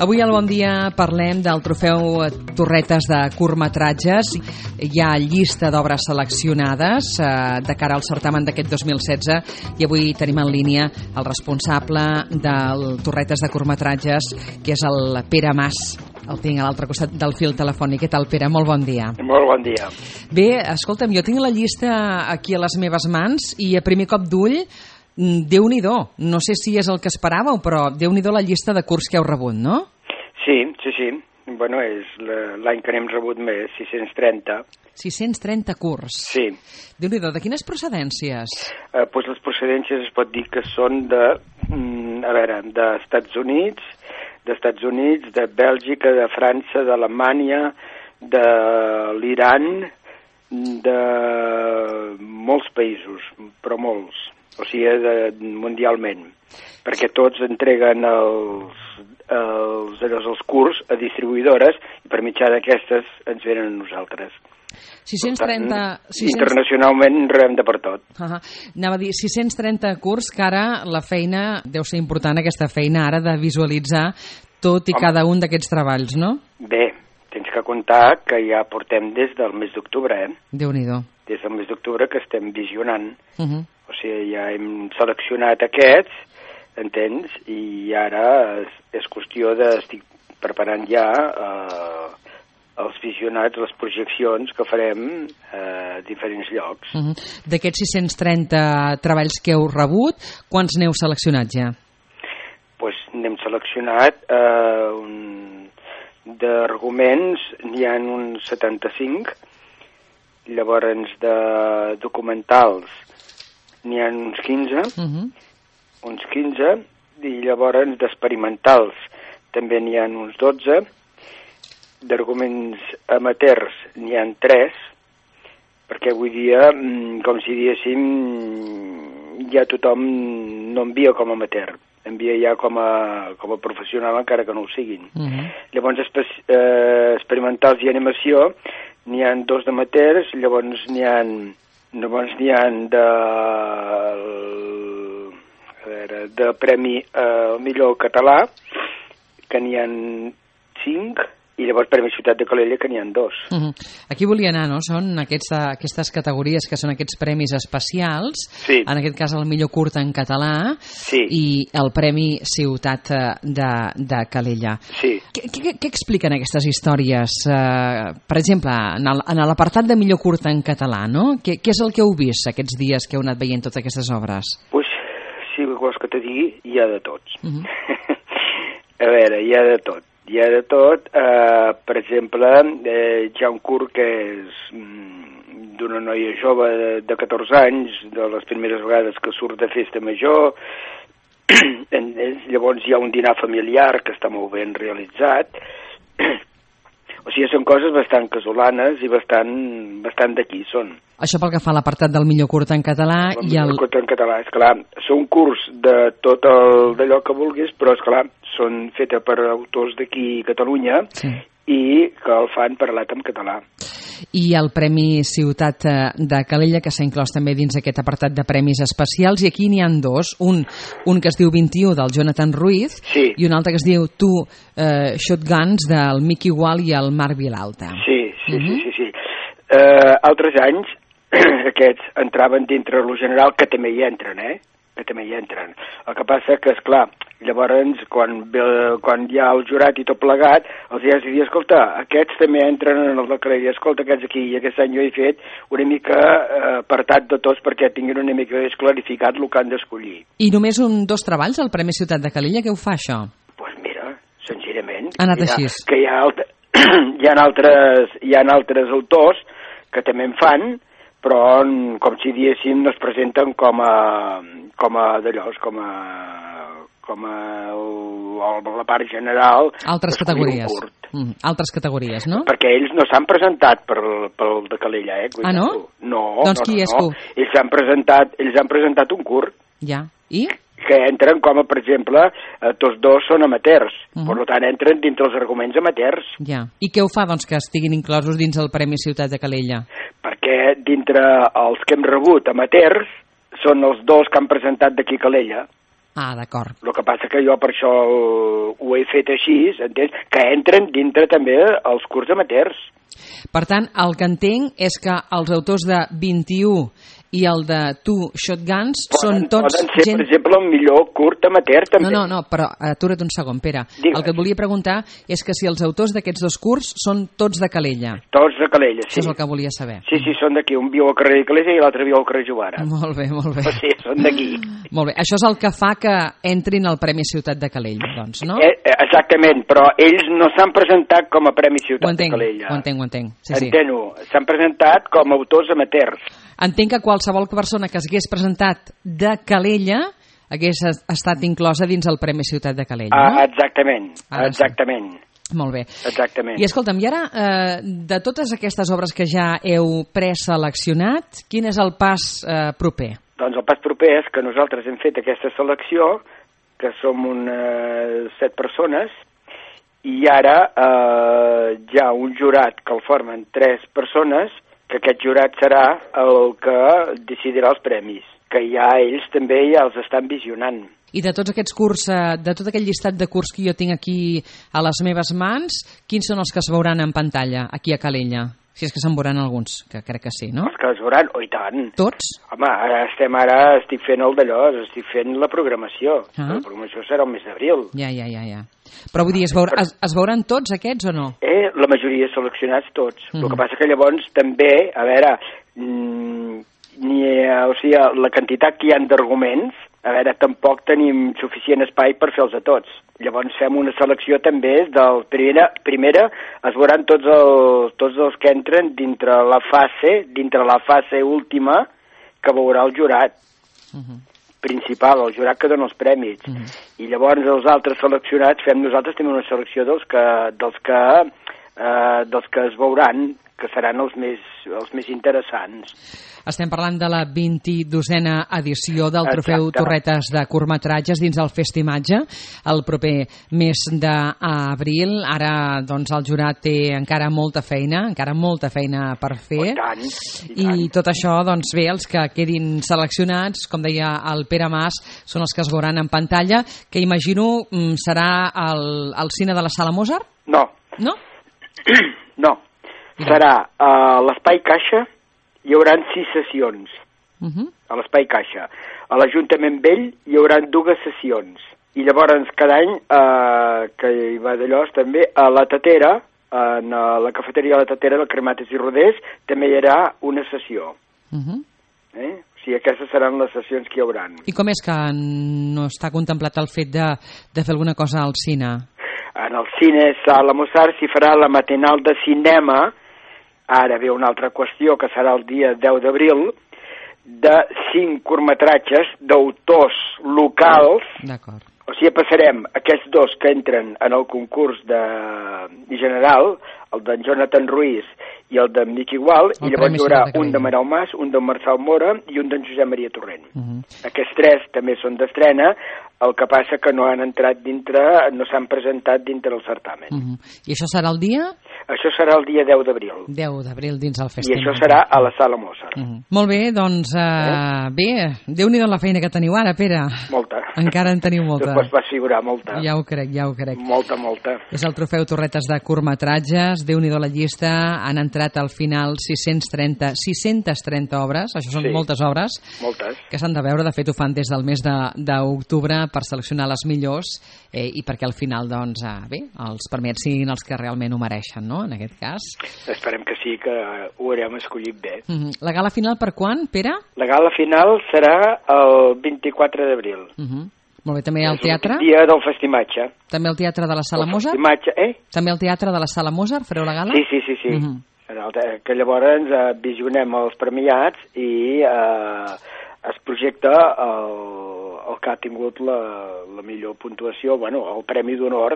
Avui al Bon Dia parlem del trofeu Torretes de curtmetratges. Hi ha llista d'obres seleccionades de cara al certamen d'aquest 2016 i avui tenim en línia el responsable del Torretes de curtmetratges, que és el Pere Mas. El tinc a l'altre costat del fil telefònic. Què tal, Pere? Molt bon dia. Molt bon dia. Bé, escolta'm, jo tinc la llista aquí a les meves mans i a primer cop d'ull, Déu-n'hi-do. No sé si és el que esperàveu, però Déu-n'hi-do la llista de curts que heu rebut, no? Sí. Bueno, és l'any que n'hem rebut més, 630. 630 curts? Sí. Déu-n'hi-do, de quines procedències? Doncs les procedències es pot dir que són d'Estats Units, de Bèlgica, de França, d'Alemanya, de l'Iran, de molts països, però molts. O sigui, mundialment, perquè tots entreguen els curts a distribuïdores i per mitjà d'aquestes ens venen a nosaltres. 630... Internacionalment rebem de per tot. Anava a dir, 630 curts, que ara la feina, deu ser important aquesta feina ara de visualitzar tot i cada un d'aquests treballs, no? Bé, tens que comptar que ja portem des del mes d'octubre, Déu-n'hi-do. Des del mes d'octubre que estem visionant. O sigui, ja hem seleccionat aquests, entens? I ara és qüestió estic preparant ja els visionats, les projeccions que farem a diferents llocs. D'aquests 630 treballs que heu rebut, quants n'heu seleccionat ja? Doncs n'hem seleccionat d'arguments, n'hi ha uns 75, llavors de documentals n'hi ha uns 15, i llavors d'experimentals també n'hi ha uns 12, d'arguments amateurs n'hi ha 3, perquè avui dia, com si diguéssim, ja tothom no envia com a amateur, envia ja com a professional encara que no ho siguin. Llavors experimentals i animació n'hi ha 2 d'amateurs, llavors n'hi ha de premi millor català, que n'hi ha 5, i llavors Premi Ciutat de Calella, que n'hi ha 2. Aquí volia anar, no? Són aquestes categories que són aquests premis especials, en aquest cas el millor curt en català, i el Premi Ciutat de Calella. Què expliquen aquestes històries? Per exemple, en l'apartat de millor curt en català, no? Què és el que heu vist aquests dies que heu anat veient totes aquestes obres? Doncs, si vols que te digui, hi ha de tots. A veure, hi ha de tot. Hi ha de tot, per exemple, hi ha un curt que és d'una noia jove de 14 anys, de les primeres vegades que surt de festa major, llavors hi ha un dinar familiar que està molt ben realitzat, o sigui, són coses bastant casolanes i bastant d'aquí són. Això pel que fa a l'apartat del millor curt en català i el... curt en català, esclar, són curts de tot d'allò que vulguis, però esclar, són fetes per autors d'aquí a Catalunya i que el fan parlat en català. I el Premi Ciutat de Calella, que s'ha inclòs també dins aquest apartat de premis especials, i aquí n'hi ha 2, un que es diu 21 del Jonathan Ruiz i un altre que es diu Two Shotguns del Miqui Wall i el Marc Vilalta. Sí. Altres anys aquests entraven dintre lo general, que també hi entren, que també hi entren. El que passa que, esclar, llavors, quan hi ha el jurat i tot plegat, els dies de dir, escolta, aquests també entren en el de Calella, escolta, aquests aquí, i aquest any jo he fet una mica apartat de tots perquè tinguin una mica esclarificat el que han d'escollir. I només 2 treballs al Premi Ciutat de Calella, què ho fa, això? Doncs mira, senzillament. Ha anat així. Que hi ha altres autors que també en fan, però, com si diguéssim, no es presenten com a d'allò, com a la part general. Altres categories. Altres categories, no? Perquè ells no s'han presentat pel de Calella, Ah, no? No. Doncs qui és tu? Ells han presentat un curt. Ja. I? Que entren com a, per exemple, tots 2 són amateurs, per tant entren dintre els arguments amateurs. Ja. I què ho fa, doncs, que estiguin inclosos dins el Premi Ciutat de Calella? Perquè dintre els que hem rebut amateurs són els 2 que han presentat d'aquí a Calella. Ah, d'acord. El que passa que jo per això ho he fet així, entens? Que entren dintre també els curts amateurs. Per tant, el que entenc és que els autors de 21 i el de Two Shotguns són tots poden ser, per exemple, el millor curt amateur, també. No, però atura't un segon, Pere. Digues. El que et volia preguntar és que si els autors d'aquests dos curts són tots de Calella. Tots de Calella, sí. Això és el que volia saber. Sí, són d'aquí. Un viu al carrer de Calella i l'altre viu al carrer Jovara. Molt bé. Sí, són d'aquí. Molt bé. Això és el que fa que entrin al Premi Ciutat de Calella, doncs, no? Exactament, però ells no s'han presentat com a Premi Ciutat de Calella. Ho entenc. Sí. Enteno. S'han presentat com a autors amateurs. Entenc que qualsevol persona que s'hagués presentat de Calella hagués estat inclosa dins el Premi Ciutat de Calella, no? Exactament. Sí. Molt bé. Exactament. I escolta'm, i ara, de totes aquestes obres que ja heu preseleccionat, quin és el pas proper? Doncs el pas proper és que nosaltres hem fet aquesta selecció, que som unes 7 persones, i ara hi ha un jurat que el formen 3 persones, que aquest jurat serà el que decidirà els premis, que ja ells també ja els estan visionant. I de tots aquests curs, de tot aquest llistat de curs que jo tinc aquí a les meves mans, quins són els que es veuran en pantalla, aquí a Calella? Si és que se'n veuran alguns, que crec que sí, no? Els que es veuran? Oh, i tant! Tots? Home, ara estic fent el d'allò, estic fent la programació. La programació serà el mes d'abril. Ja. Però vull dir, es veuran tots aquests o no? La majoria seleccionats tots. El que passa que llavors també, a veure, la quantitat que hi ha d'arguments, a veure, tampoc tenim suficient espai per fer-los a tots. Llavors fem una selecció també del primera es veuran tots els que entren dintre la fase última que veurà el jurat principal, el jurat que dona els premis. I llavors els altres seleccionats nosaltres tenim una selecció dels que es veuran, que seran els més interessants. Estem parlant de la 22a edició del Trofeu Torretes de curtmetratges dins el Festimatge, el proper mes d'abril. Ara, doncs, el jurat té encara molta feina per fer. I tant. I tot això, doncs bé, els que quedin seleccionats, com deia el Pere Mas, són els que es veuran en pantalla, que imagino serà al cine de la Sala Mozart? No. No? No. Serà a l'Espai Caixa. Hi haurà 6 sessions a l'Espai Caixa. A l'Ajuntament Vell hi haurà 2 sessions. I llavors cada any, que hi va d'allò, també a la Tatera, a la cafeteria de la Tatera, del Cremates i Rodés, també hi haurà una sessió. O sigui, aquestes seran les sessions que hi haurà. I com és que no està contemplat el fet de fer alguna cosa al cine? En el cine Sala Mozart s'hi farà la matinal de cinema. Ara ve una altra qüestió, que serà el dia 10 d'abril, de 5 curtmetratges d'autors locals. D'acord. O sigui, passarem aquests 2 que entren en el concurs general, el d'en Jonathan Ruiz i el d'en Miqui Gual, i llavors hi haurà un de Manel Mas, un d'en Marçal Mora i un d'en Josep Maria Torrent. Aquests 3 també són d'estrena, el que passa que no s'han presentat dintre el certamen. I això serà el dia? Això serà el dia 10 d'abril. 10 d'abril dins el festival. I això serà a la Sala Mozart. Molt bé, doncs, bé, Déu-n'hi-do la feina que teniu ara, Pere. Molta. Encara en teniu molta. Després vas figurar molta. Ja ho crec. Molta. És el Trofeu Torretes de curtmetratges, Déu-n'hi-do la llista, han entrat al final 630 obres, això són moltes obres, que s'han de veure, de fet ho fan des del mes d'octubre per seleccionar les millors i perquè al final, doncs, bé, els premiats siguin els que realment ho mereixen, no?, en aquest cas. Esperem que sí, que ho haurem escollit bé. La gala final per quan, Pere? La gala final serà el 24 d'abril. Molt bé, també al teatre? El dia del Festimatge. També al teatre de la Sala Mozart? També al teatre de la Sala Mozart fareu la gala? Sí. Que llavors visionem els premiats i es projecta el que ha tingut la millor puntuació, el Premi d'Honor,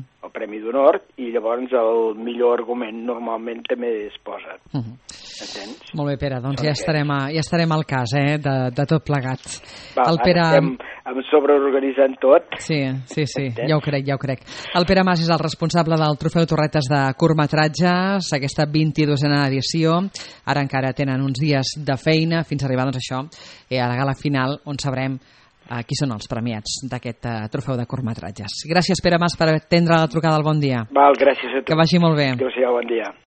i llavors el millor argument normalment també es posa. Entens? Molt bé, Pere, doncs ja estarem al cas, de tot plegat. Estem sobreorganitzant tot. Sí, ja ho crec. El Pere Mas és el responsable del Trofeu Torretes de curtmetratges, aquesta 22a edició. Ara encara tenen uns dies de feina fins a arribar, doncs, això, a la gala final, on sabrem qui són els premiats d'aquest trofeu de curtmetratges. Gràcies, Pere Mas, per atendre la trucada al Bon Dia. Val, gràcies a tu. Que vagi molt bé. Adéu-siau, bon dia.